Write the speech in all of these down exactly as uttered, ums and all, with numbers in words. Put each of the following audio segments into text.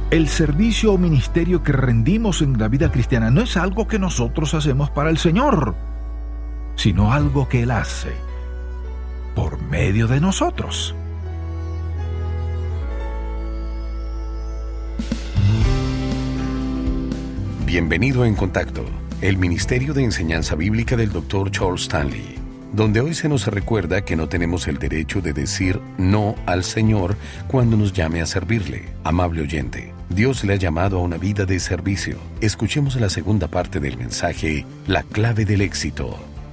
El servicio o ministerio que rendimos en la vida cristiana no es algo que nosotros hacemos para el Señor, sino algo que Él hace por medio de nosotros. Bienvenido a En Contacto, el Ministerio de Enseñanza Bíblica del doctor Charles Stanley, donde hoy se nos recuerda que no tenemos el derecho de decir no al Señor cuando nos llame a servirle. Amable oyente, Dios le ha llamado a una vida de servicio. Escuchemos la segunda parte del mensaje, La clave del éxito.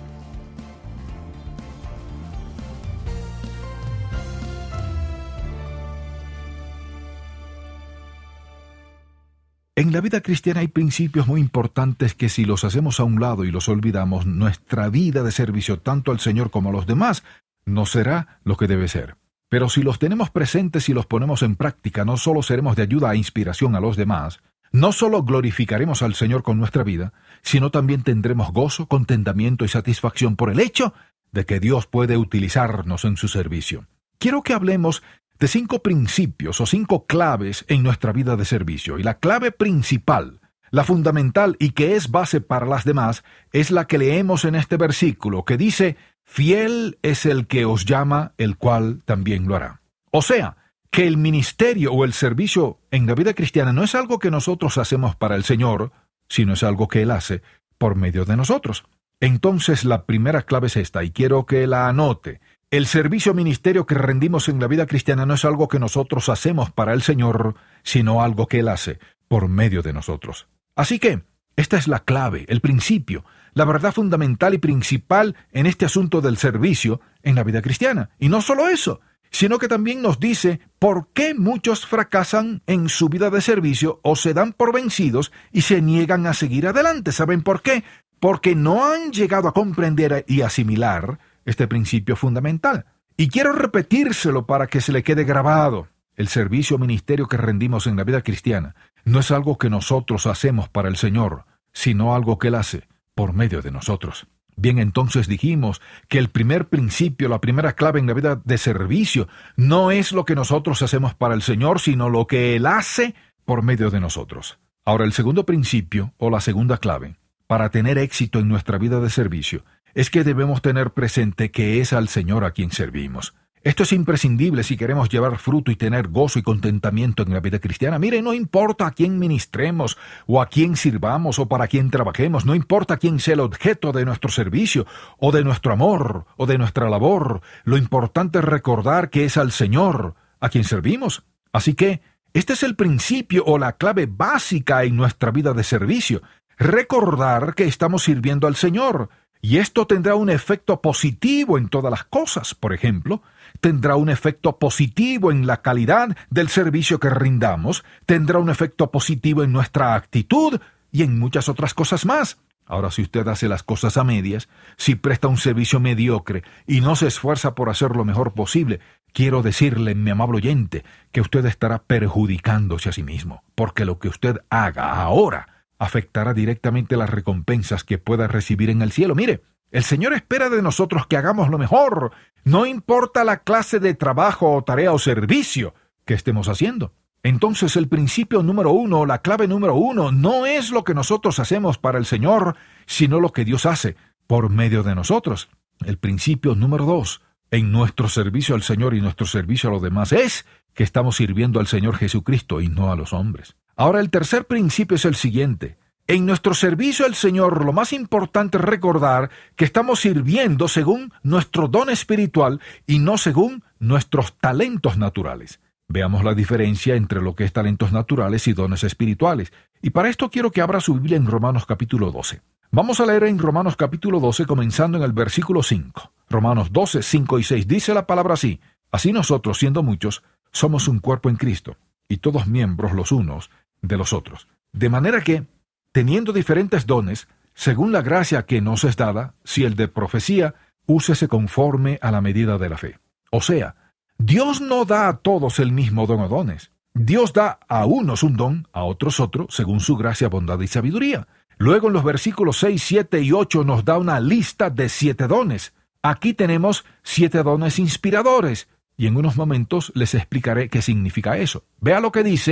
En la vida cristiana hay principios muy importantes que si los hacemos a un lado y los olvidamos, nuestra vida de servicio tanto al Señor como a los demás no será lo que debe ser. Pero si los tenemos presentes y los ponemos en práctica, no solo seremos de ayuda e inspiración a los demás, no solo glorificaremos al Señor con nuestra vida, sino también tendremos gozo, contentamiento y satisfacción por el hecho de que Dios puede utilizarnos en su servicio. Quiero que hablemos de cinco principios o cinco claves en nuestra vida de servicio. Y la clave principal, la fundamental y que es base para las demás, es la que leemos en este versículo, que dice, fiel es el que os llama, el cual también lo hará. O sea, que el ministerio o el servicio en la vida cristiana no es algo que nosotros hacemos para el Señor, sino es algo que Él hace por medio de nosotros. Entonces la primera clave es esta, y quiero que la anote. El servicio o ministerio que rendimos en la vida cristiana no es algo que nosotros hacemos para el Señor, sino algo que Él hace por medio de nosotros. Así que, esta es la clave, el principio, la verdad fundamental y principal en este asunto del servicio en la vida cristiana. Y no solo eso, sino que también nos dice por qué muchos fracasan en su vida de servicio o se dan por vencidos y se niegan a seguir adelante. ¿Saben por qué? Porque no han llegado a comprender y asimilar este principio fundamental. Y quiero repetírselo para que se le quede grabado. El servicio o ministerio que rendimos en la vida cristiana no es algo que nosotros hacemos para el Señor, sino algo que Él hace por medio de nosotros. Bien, entonces dijimos que el primer principio, la primera clave en la vida de servicio, no es lo que nosotros hacemos para el Señor, sino lo que Él hace por medio de nosotros. Ahora, el segundo principio, o la segunda clave, para tener éxito en nuestra vida de servicio, es que debemos tener presente que es al Señor a quien servimos. Esto es imprescindible si queremos llevar fruto y tener gozo y contentamiento en la vida cristiana. Mire, no importa a quién ministremos, o a quién sirvamos, o para quién trabajemos, no importa quién sea el objeto de nuestro servicio, o de nuestro amor, o de nuestra labor. Lo importante es recordar que es al Señor a quien servimos. Así que, este es el principio o la clave básica en nuestra vida de servicio. Recordar que estamos sirviendo al Señor. Y esto tendrá un efecto positivo en todas las cosas. Por ejemplo, tendrá un efecto positivo en la calidad del servicio que rindamos, tendrá un efecto positivo en nuestra actitud y en muchas otras cosas más. Ahora, si usted hace las cosas a medias, si presta un servicio mediocre y no se esfuerza por hacer lo mejor posible, quiero decirle, mi amable oyente, que usted estará perjudicándose a sí mismo, porque lo que usted haga ahora afectará directamente las recompensas que pueda recibir en el cielo. Mire, el Señor espera de nosotros que hagamos lo mejor, no importa la clase de trabajo o tarea o servicio que estemos haciendo. Entonces el principio número uno, la clave número uno, no es lo que nosotros hacemos para el Señor, sino lo que Dios hace por medio de nosotros. El principio número dos, en nuestro servicio al Señor y nuestro servicio a los demás, es que estamos sirviendo al Señor Jesucristo y no a los hombres. Ahora, el tercer principio es el siguiente. En nuestro servicio al Señor, lo más importante es recordar que estamos sirviendo según nuestro don espiritual y no según nuestros talentos naturales. Veamos la diferencia entre lo que es talentos naturales y dones espirituales. Y para esto quiero que abra su Biblia en Romanos capítulo doce. Vamos a leer en Romanos capítulo doce, comenzando en el versículo cinco. Romanos doce, cinco y seis dice la palabra así. Así nosotros, siendo muchos, somos un cuerpo en Cristo, y todos miembros los unos de los otros. De manera que, teniendo diferentes dones, según la gracia que nos es dada, si el de profecía, úsese conforme a la medida de la fe. O sea, Dios no da a todos el mismo don o dones. Dios da a unos un don, a otros otro, según su gracia, bondad y sabiduría. Luego en los versículos seis, siete y ocho nos da una lista de siete dones. Aquí tenemos siete dones inspiradores, y en unos momentos les explicaré qué significa eso. Vea lo que dice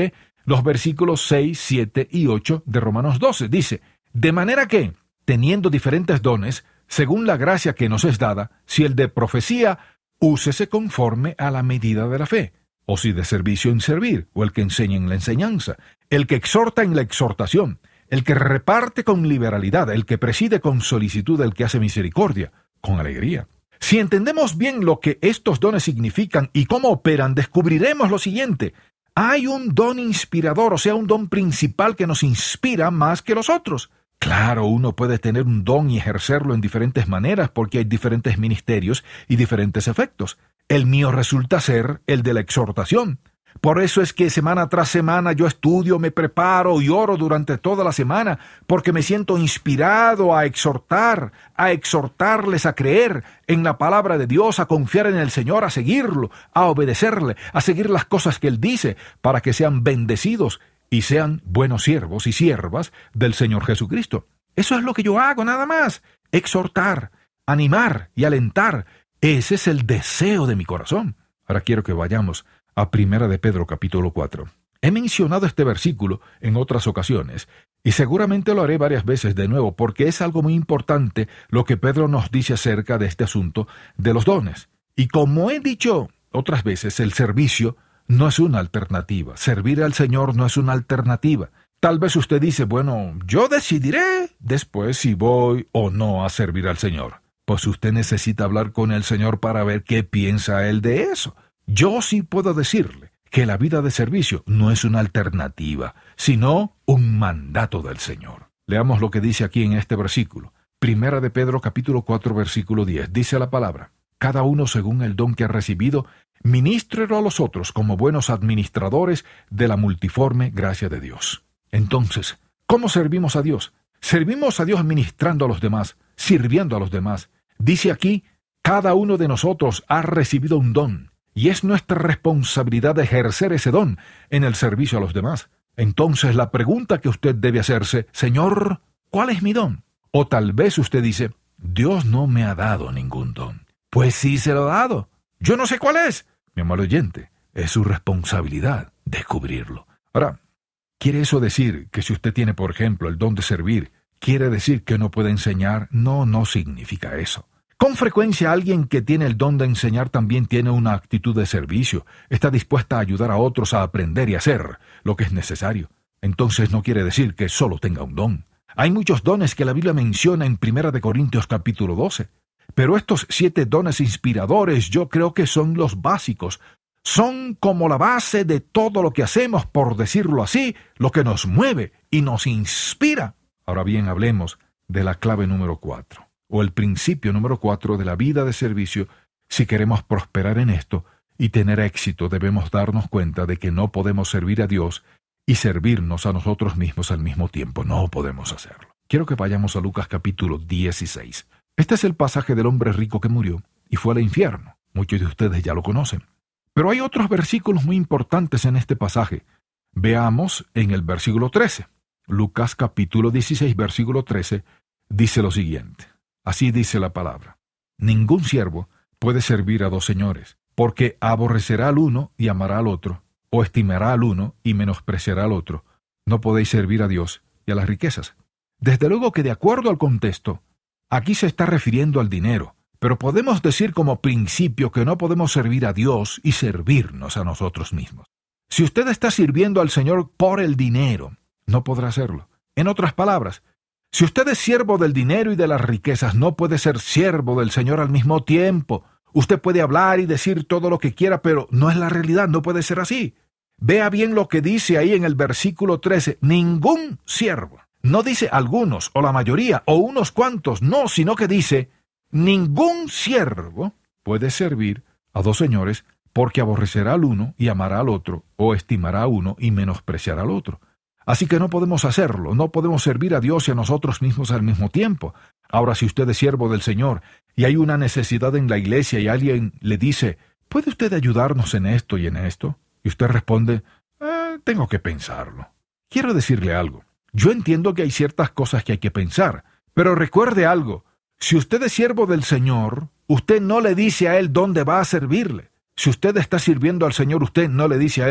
Los versículos seis, siete y ocho de Romanos doce. Dice, de manera que, teniendo diferentes dones, según la gracia que nos es dada, si el de profecía, úsese conforme a la medida de la fe, o si de servicio en servir, o el que enseña en la enseñanza, el que exhorta en la exhortación, el que reparte con liberalidad, el que preside con solicitud, el que hace misericordia, con alegría. Si entendemos bien lo que estos dones significan y cómo operan, descubriremos lo siguiente. Hay un don inspirador, o sea, un don principal que nos inspira más que los otros. Claro, uno puede tener un don y ejercerlo en diferentes maneras porque hay diferentes ministerios y diferentes efectos. El mío resulta ser el de la exhortación. Por eso es que semana tras semana yo estudio, me preparo y oro durante toda la semana, porque me siento inspirado a exhortar, a exhortarles a creer en la palabra de Dios, a confiar en el Señor, a seguirlo, a obedecerle, a seguir las cosas que Él dice, para que sean bendecidos y sean buenos siervos y siervas del Señor Jesucristo. Eso es lo que yo hago, nada más. Exhortar, animar y alentar. Ese es el deseo de mi corazón. Ahora quiero que vayamos a Primera de Pedro capítulo cuatro. He mencionado este versículo en otras ocasiones, y seguramente lo haré varias veces de nuevo, porque es algo muy importante lo que Pedro nos dice acerca de este asunto de los dones. Y como he dicho otras veces, el servicio no es una alternativa. Servir al Señor no es una alternativa. Tal vez usted dice, bueno, yo decidiré después si voy o no a servir al Señor. Pues usted necesita hablar con el Señor para ver qué piensa Él de eso. Yo sí puedo decirle que la vida de servicio no es una alternativa, sino un mandato del Señor. Leamos lo que dice aquí en este versículo. Primera de Pedro capítulo cuatro versículo diez. Dice la palabra, cada uno según el don que ha recibido, ministrelo a los otros como buenos administradores de la multiforme gracia de Dios. Entonces, ¿cómo servimos a Dios? Servimos a Dios ministrando a los demás, sirviendo a los demás. Dice aquí, cada uno de nosotros ha recibido un don. Y es nuestra responsabilidad ejercer ese don en el servicio a los demás. Entonces la pregunta que usted debe hacerse, Señor, ¿cuál es mi don? O tal vez usted dice, Dios no me ha dado ningún don. Pues sí se lo ha dado. Yo no sé cuál es. Mi amado oyente, es su responsabilidad descubrirlo. Ahora, ¿quiere eso decir que si usted tiene, por ejemplo, el don de servir, quiere decir que no puede enseñar? No, no significa eso. Con frecuencia alguien que tiene el don de enseñar también tiene una actitud de servicio, está dispuesta a ayudar a otros a aprender y hacer lo que es necesario. Entonces no quiere decir que solo tenga un don. Hay muchos dones que la Biblia menciona en Primera de Corintios capítulo doce, pero estos siete dones inspiradores yo creo que son los básicos. Son como la base de todo lo que hacemos, por decirlo así, lo que nos mueve y nos inspira. Ahora bien, hablemos de la clave número cuatro. O el principio número cuatro de la vida de servicio. Si queremos prosperar en esto y tener éxito, debemos darnos cuenta de que no podemos servir a Dios y servirnos a nosotros mismos al mismo tiempo. No podemos hacerlo. Quiero que vayamos a Lucas capítulo dieciséis. Este es el pasaje del hombre rico que murió y fue al infierno. Muchos de ustedes ya lo conocen. Pero hay otros versículos muy importantes en este pasaje. Veamos en el versículo trece. Lucas capítulo dieciséis, versículo trece, dice lo siguiente. Así dice la palabra. Ningún siervo puede servir a dos señores, porque aborrecerá al uno y amará al otro, o estimará al uno y menospreciará al otro. No podéis servir a Dios y a las riquezas. Desde luego que de acuerdo al contexto, aquí se está refiriendo al dinero, pero podemos decir como principio que no podemos servir a Dios y servirnos a nosotros mismos. Si usted está sirviendo al Señor por el dinero, no podrá hacerlo. En otras palabras, si usted es siervo del dinero y de las riquezas, no puede ser siervo del Señor al mismo tiempo. Usted puede hablar y decir todo lo que quiera, pero no es la realidad, no puede ser así. Vea bien lo que dice ahí en el versículo trece. Ningún siervo. No dice algunos, o la mayoría, o unos cuantos, no, sino que dice, ningún siervo puede servir a dos señores, porque aborrecerá al uno y amará al otro, o estimará a uno y menospreciará al otro. Así que no podemos hacerlo, no podemos servir a Dios y a nosotros mismos al mismo tiempo. Ahora, si usted es siervo del Señor y hay una necesidad en la iglesia y alguien le dice, ¿puede usted ayudarnos en esto y en esto? Y usted responde, eh, tengo que pensarlo. Quiero decirle algo. Yo entiendo que hay ciertas cosas que hay que pensar, pero recuerde algo. Si usted es siervo del Señor, usted no le dice a Él dónde va a servirle. Si usted está sirviendo al Señor, usted no le dice a Él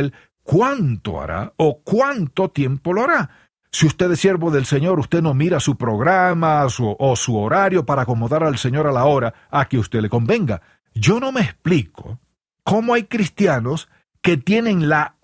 cuánto hará o cuánto tiempo lo hará. Si usted es siervo del Señor, usted no mira su programa su, o su horario para acomodar al Señor a la hora a que usted le convenga. Yo no me explico cómo hay cristianos que tienen la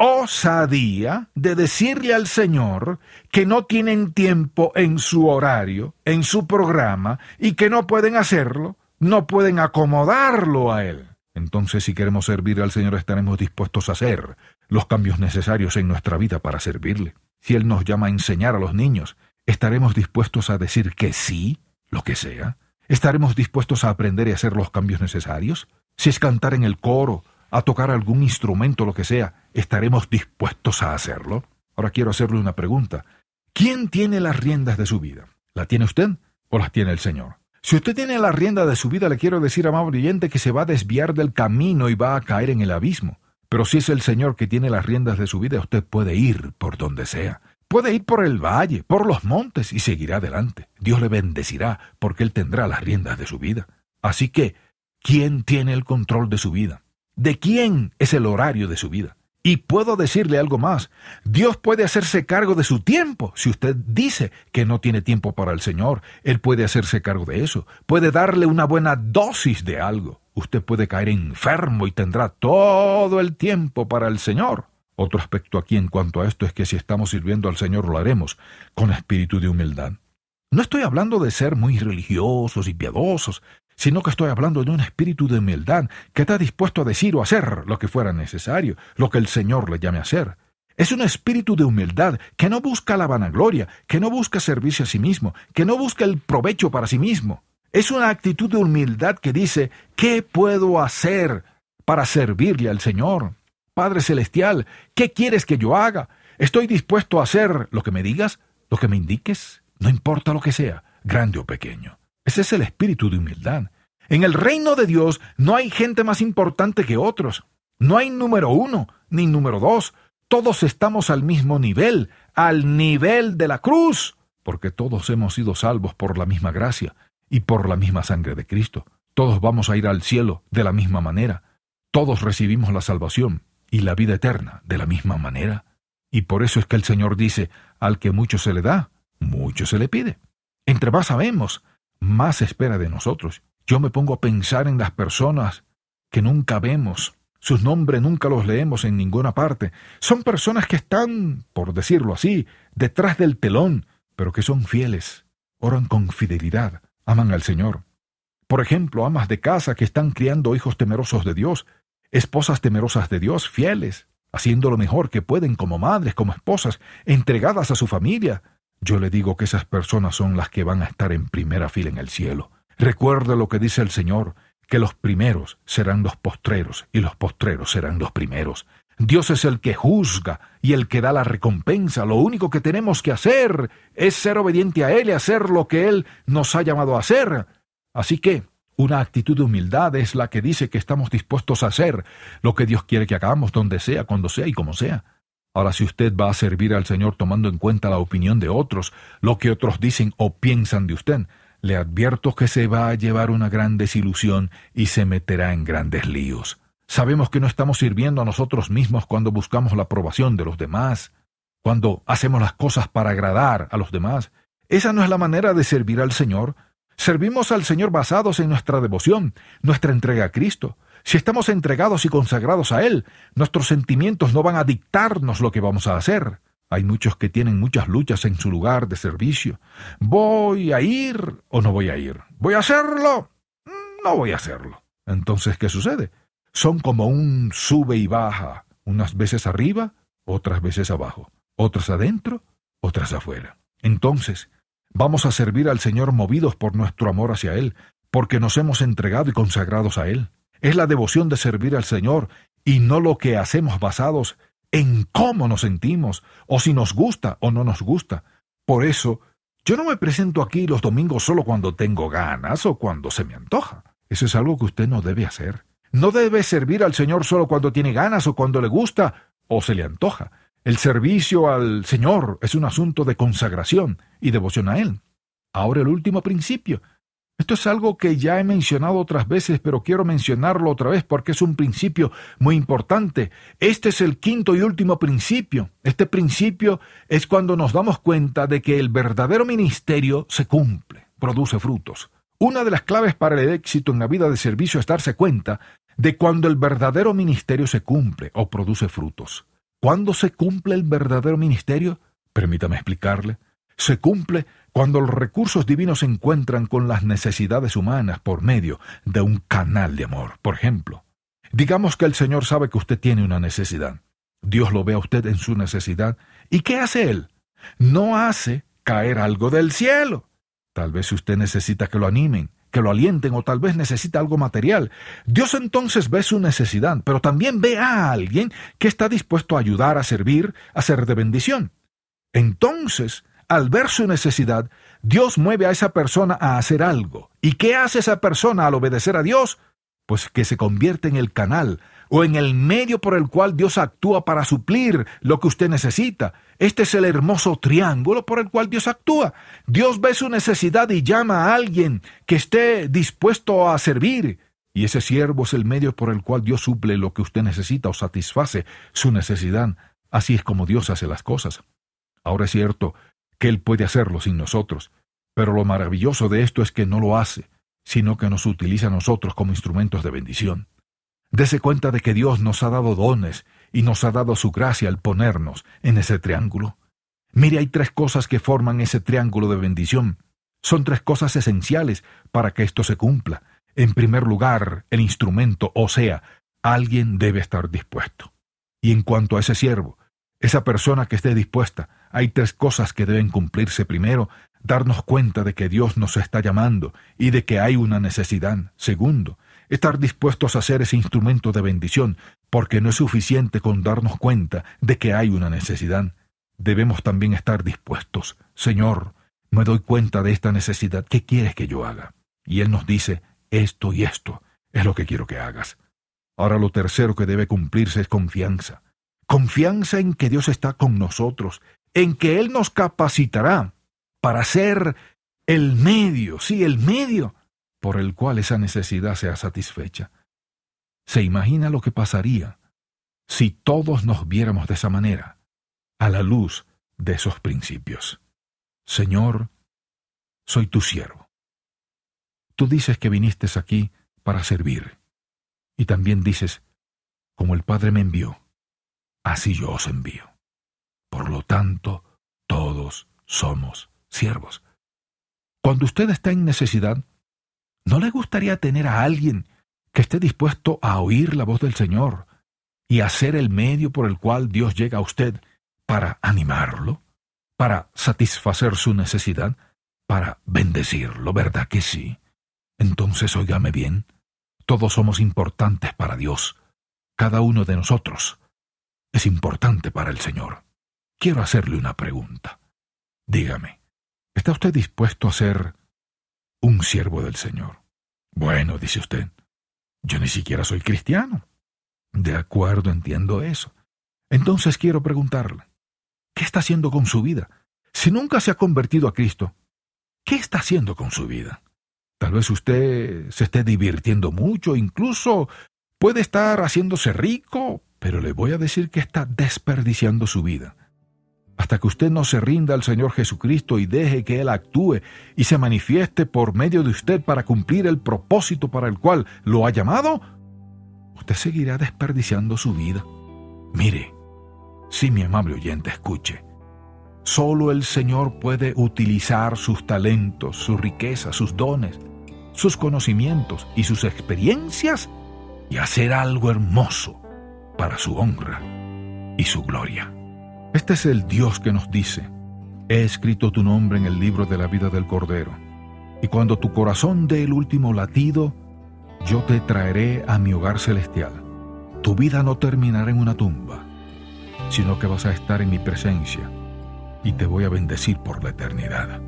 osadía de decirle al Señor que no tienen tiempo en su horario, en su programa, y que no pueden hacerlo, no pueden acomodarlo a Él. Entonces, si queremos servir al Señor, estaremos dispuestos a hacer los cambios necesarios en nuestra vida para servirle. Si Él nos llama a enseñar a los niños, ¿estaremos dispuestos a decir que sí, lo que sea? ¿Estaremos dispuestos a aprender y hacer los cambios necesarios? Si es cantar en el coro, a tocar algún instrumento, lo que sea, ¿estaremos dispuestos a hacerlo? Ahora quiero hacerle una pregunta. ¿Quién tiene las riendas de su vida? ¿La tiene usted o las tiene el Señor? Si usted tiene la rienda de su vida, le quiero decir, amable oyente, que se va a desviar del camino y va a caer en el abismo. Pero si es el Señor que tiene las riendas de su vida, usted puede ir por donde sea. Puede ir por el valle, por los montes y seguirá adelante. Dios le bendecirá porque Él tendrá las riendas de su vida. Así que, ¿quién tiene el control de su vida? ¿De quién es el horario de su vida? Y puedo decirle algo más. Dios puede hacerse cargo de su tiempo. Si usted dice que no tiene tiempo para el Señor, Él puede hacerse cargo de eso. Puede darle una buena dosis de algo. Usted puede caer enfermo y tendrá todo el tiempo para el Señor. Otro aspecto aquí en cuanto a esto es que si estamos sirviendo al Señor lo haremos con espíritu de humildad. No estoy hablando de ser muy religiosos y piadosos, sino que estoy hablando de un espíritu de humildad que está dispuesto a decir o hacer lo que fuera necesario, lo que el Señor le llame a hacer. Es un espíritu de humildad que no busca la vanagloria, que no busca servirse a sí mismo, que no busca el provecho para sí mismo. Es una actitud de humildad que dice, ¿qué puedo hacer para servirle al Señor? Padre Celestial, ¿qué quieres que yo haga? Estoy dispuesto a hacer lo que me digas, lo que me indiques, no importa lo que sea, grande o pequeño. Ese es el espíritu de humildad. En el reino de Dios no hay gente más importante que otros. No hay número uno, ni número dos. Todos estamos al mismo nivel, al nivel de la cruz, porque todos hemos sido salvos por la misma gracia y por la misma sangre de Cristo. Todos vamos a ir al cielo de la misma manera. Todos recibimos la salvación y la vida eterna de la misma manera. Y por eso es que el Señor dice, al que mucho se le da, mucho se le pide. Entre más sabemos, más se espera de nosotros. Yo me pongo a pensar en las personas que nunca vemos. Sus nombres nunca los leemos en ninguna parte. Son personas que están, por decirlo así, detrás del telón, pero que son fieles, oran con fidelidad, aman al Señor. Por ejemplo, amas de casa que están criando hijos temerosos de Dios, esposas temerosas de Dios, fieles, haciendo lo mejor que pueden como madres, como esposas, entregadas a su familia. Yo le digo que esas personas son las que van a estar en primera fila en el cielo. Recuerde lo que dice el Señor, que los primeros serán los postreros y los postreros serán los primeros. Dios es el que juzga y el que da la recompensa. Lo único que tenemos que hacer es ser obediente a Él y hacer lo que Él nos ha llamado a hacer. Así que una actitud de humildad es la que dice que estamos dispuestos a hacer lo que Dios quiere que hagamos, donde sea, cuando sea y como sea. Ahora, si usted va a servir al Señor tomando en cuenta la opinión de otros, lo que otros dicen o piensan de usted, le advierto que se va a llevar una gran desilusión y se meterá en grandes líos. Sabemos que no estamos sirviendo a nosotros mismos cuando buscamos la aprobación de los demás, cuando hacemos las cosas para agradar a los demás. Esa no es la manera de servir al Señor. Servimos al Señor basados en nuestra devoción, nuestra entrega a Cristo. Si estamos entregados y consagrados a Él, nuestros sentimientos no van a dictarnos lo que vamos a hacer. Hay muchos que tienen muchas luchas en su lugar de servicio. ¿Voy a ir o no voy a ir? ¿Voy a hacerlo? No voy a hacerlo. Entonces, ¿qué sucede? Son como un sube y baja, unas veces arriba, otras veces abajo, otras adentro, otras afuera. Entonces, vamos a servir al Señor movidos por nuestro amor hacia Él, porque nos hemos entregado y consagrados a Él. Es la devoción de servir al Señor y no lo que hacemos basados en cómo nos sentimos, o si nos gusta o no nos gusta. Por eso, yo no me presento aquí los domingos solo cuando tengo ganas o cuando se me antoja. Eso es algo que usted no debe hacer. No debe servir al Señor solo cuando tiene ganas o cuando le gusta o se le antoja. El servicio al Señor es un asunto de consagración y devoción a Él. Ahora el último principio. Esto es algo que ya he mencionado otras veces, pero quiero mencionarlo otra vez porque es un principio muy importante. Este es el quinto y último principio. Este principio es cuando nos damos cuenta de que el verdadero ministerio se cumple, produce frutos. Una de las claves para el éxito en la vida de servicio es darse cuenta de cuando el verdadero ministerio se cumple o produce frutos. ¿Cuándo se cumple el verdadero ministerio? Permítame explicarle. Se cumple cuando los recursos divinos se encuentran con las necesidades humanas por medio de un canal de amor. Por ejemplo, digamos que el Señor sabe que usted tiene una necesidad. Dios lo ve a usted en su necesidad. ¿Y qué hace Él? No hace caer algo del cielo. Tal vez usted necesita que lo animen, que lo alienten, o tal vez necesita algo material. Dios entonces ve su necesidad, pero también ve a alguien que está dispuesto a ayudar, a servir, a ser de bendición. Entonces, al ver su necesidad, Dios mueve a esa persona a hacer algo. ¿Y qué hace esa persona al obedecer a Dios? Pues que se convierte en el canal o en el medio por el cual Dios actúa para suplir lo que usted necesita. Este es el hermoso triángulo por el cual Dios actúa. Dios ve su necesidad y llama a alguien que esté dispuesto a servir. Y ese siervo es el medio por el cual Dios suple lo que usted necesita o satisface su necesidad. Así es como Dios hace las cosas. Ahora es cierto que Él puede hacerlo sin nosotros, pero lo maravilloso de esto es que no lo hace, sino que nos utiliza a nosotros como instrumentos de bendición. Dese cuenta de que Dios nos ha dado dones y nos ha dado su gracia al ponernos en ese triángulo. Mire, hay tres cosas que forman ese triángulo de bendición. Son tres cosas esenciales para que esto se cumpla. En primer lugar, el instrumento, o sea, alguien debe estar dispuesto. Y en cuanto a ese siervo, esa persona que esté dispuesta, hay tres cosas que deben cumplirse. Primero, darnos cuenta de que Dios nos está llamando y de que hay una necesidad. Segundo, estar dispuestos a ser ese instrumento de bendición, porque no es suficiente con darnos cuenta de que hay una necesidad. Debemos también estar dispuestos. Señor, me doy cuenta de esta necesidad. ¿Qué quieres que yo haga? Y Él nos dice, esto y esto es lo que quiero que hagas. Ahora lo tercero que debe cumplirse es confianza. Confianza en que Dios está con nosotros, en que Él nos capacitará para ser el medio, sí, el medio por el cual esa necesidad sea satisfecha. ¿Se imagina lo que pasaría si todos nos viéramos de esa manera, a la luz de esos principios? Señor, soy tu siervo. Tú dices que viniste aquí para servir, y también dices, como el Padre me envió, así yo os envío. Por lo tanto, todos somos siervos. Cuando usted está en necesidad, ¿no le gustaría tener a alguien que esté dispuesto a oír la voz del Señor y a ser el medio por el cual Dios llega a usted para animarlo, para satisfacer su necesidad, para bendecirlo? ¿Verdad que sí? Entonces, óigame bien, todos somos importantes para Dios. Cada uno de nosotros es importante para el Señor. Quiero hacerle una pregunta. Dígame, ¿está usted dispuesto a ser un siervo del Señor? Bueno, dice usted, yo ni siquiera soy cristiano. De acuerdo, entiendo eso. Entonces quiero preguntarle, ¿qué está haciendo con su vida? Si nunca se ha convertido a Cristo, ¿qué está haciendo con su vida? Tal vez usted se esté divirtiendo mucho, incluso puede estar haciéndose rico, pero le voy a decir que está desperdiciando su vida. Hasta que usted no se rinda al Señor Jesucristo y deje que Él actúe y se manifieste por medio de usted para cumplir el propósito para el cual lo ha llamado, usted seguirá desperdiciando su vida. Mire, sí, mi amable oyente, escuche. Solo el Señor puede utilizar sus talentos, sus riquezas, sus dones, sus conocimientos y sus experiencias y hacer algo hermoso para su honra y su gloria. Este es el Dios que nos dice, he escrito tu nombre en el libro de la vida del Cordero, y cuando tu corazón dé el último latido, yo te traeré a mi hogar celestial. Tu vida no terminará en una tumba, sino que vas a estar en mi presencia, y te voy a bendecir por la eternidad.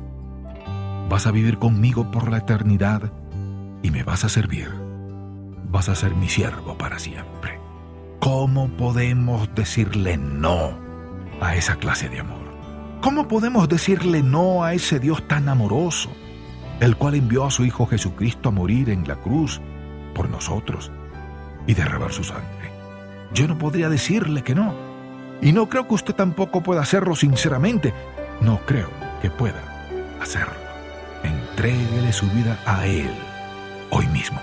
Vas a vivir conmigo por la eternidad, y me vas a servir. Vas a ser mi siervo para siempre. ¿Cómo podemos decirle no a esa clase de amor? ¿Cómo podemos decirle no a ese Dios tan amoroso? el cual envió a su Hijo Jesucristo a morir en la cruz por nosotros y derramar su sangre. Yo no podría decirle que no. Y no creo que usted tampoco pueda hacerlo sinceramente. No creo que pueda hacerlo. Entréguele su vida a Él hoy mismo.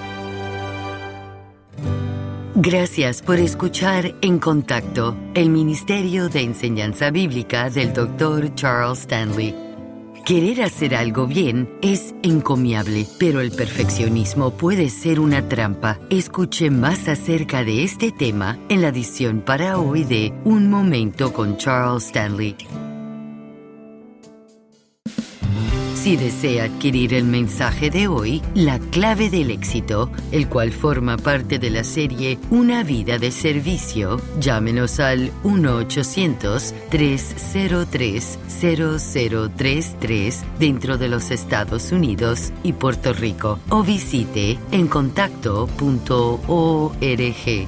Gracias por escuchar En Contacto, el Ministerio de Enseñanza Bíblica del doctor Charles Stanley. Querer hacer algo bien es encomiable, pero el perfeccionismo puede ser una trampa. Escuche más acerca de este tema en la edición para hoy de Un Momento con Charles Stanley. Si desea adquirir el mensaje de hoy, La Clave del Éxito, el cual forma parte de la serie Una Vida de Servicio, llámenos al uno ochocientos, tres cero tres, cero cero tres tres dentro de los Estados Unidos y Puerto Rico o visite en contacto punto org.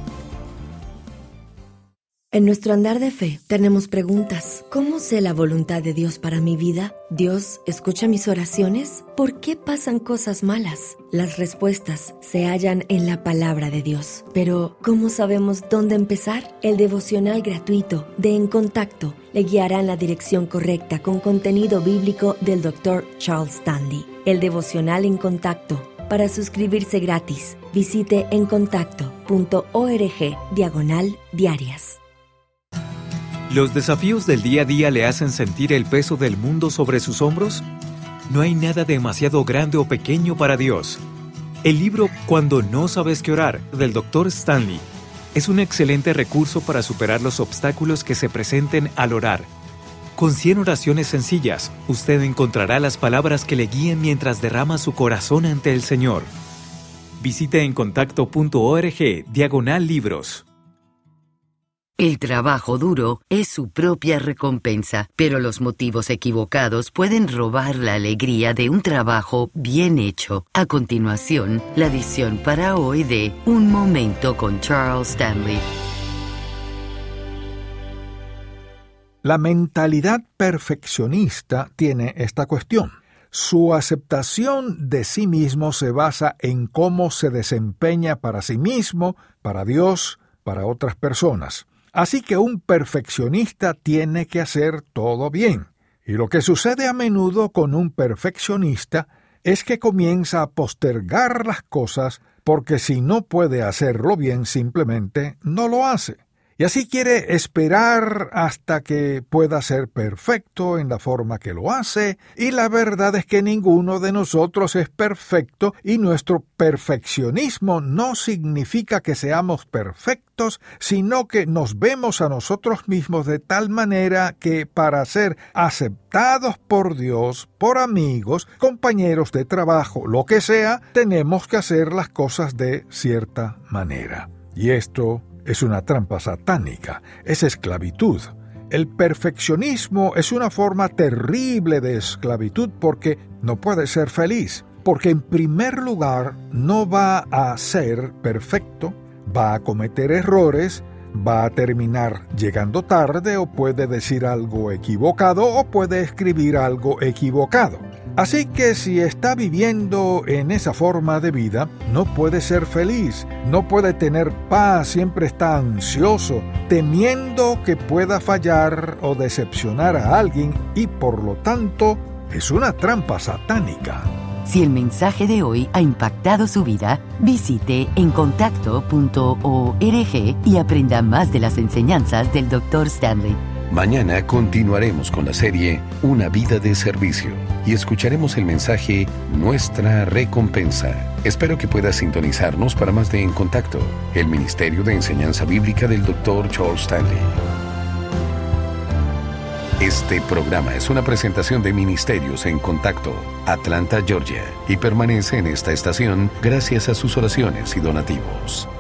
En nuestro andar de fe tenemos preguntas. ¿Cómo sé la voluntad de Dios para mi vida? ¿Dios escucha mis oraciones? ¿Por qué pasan cosas malas? Las respuestas se hallan en la palabra de Dios. Pero, ¿cómo sabemos dónde empezar? El devocional gratuito de En Contacto le guiará en la dirección correcta con contenido bíblico del doctor Charles Stanley. El devocional En Contacto. Para suscribirse gratis, visite en contacto punto org diagonal diarias. ¿Los desafíos del día a día le hacen sentir el peso del mundo sobre sus hombros? No hay nada demasiado grande o pequeño para Dios. El libro Cuando no sabes qué orar, del doctor Stanley, es un excelente recurso para superar los obstáculos que se presenten al orar. Con cien oraciones sencillas, usted encontrará las palabras que le guíen mientras derrama su corazón ante el Señor. Visite en contacto punto org diagonal libros. El trabajo duro es su propia recompensa, pero los motivos equivocados pueden robar la alegría de un trabajo bien hecho. A continuación, la edición para hoy de Un Momento con Charles Stanley. La mentalidad perfeccionista tiene esta cuestión. Su aceptación de sí mismo se basa en cómo se desempeña para sí mismo, para Dios, para otras personas. Así que un perfeccionista tiene que hacer todo bien. Y lo que sucede a menudo con un perfeccionista es que comienza a postergar las cosas porque si no puede hacerlo bien, simplemente no lo hace. Y así quiere esperar hasta que pueda ser perfecto en la forma que lo hace, y la verdad es que ninguno de nosotros es perfecto, y nuestro perfeccionismo no significa que seamos perfectos, sino que nos vemos a nosotros mismos de tal manera que para ser aceptados por Dios, por amigos, compañeros de trabajo, lo que sea, tenemos que hacer las cosas de cierta manera. Y esto es una trampa satánica, es esclavitud. El perfeccionismo es una forma terrible de esclavitud porque no puede ser feliz, porque en primer lugar no va a ser perfecto, va a cometer errores, va a terminar llegando tarde o puede decir algo equivocado o puede escribir algo equivocado. Así que si está viviendo en esa forma de vida, no puede ser feliz, no puede tener paz, siempre está ansioso, temiendo que pueda fallar o decepcionar a alguien y por lo tanto es una trampa satánica. Si el mensaje de hoy ha impactado su vida, visite en contacto punto org y aprenda más de las enseñanzas del doctor Stanley. Mañana continuaremos con la serie Una Vida de Servicio y escucharemos el mensaje Nuestra Recompensa. Espero que puedas sintonizarnos para más de En Contacto, el Ministerio de Enseñanza Bíblica del doctor Charles Stanley. Este programa es una presentación de Ministerios en Contacto, Atlanta, Georgia, y permanece en esta estación gracias a sus oraciones y donativos.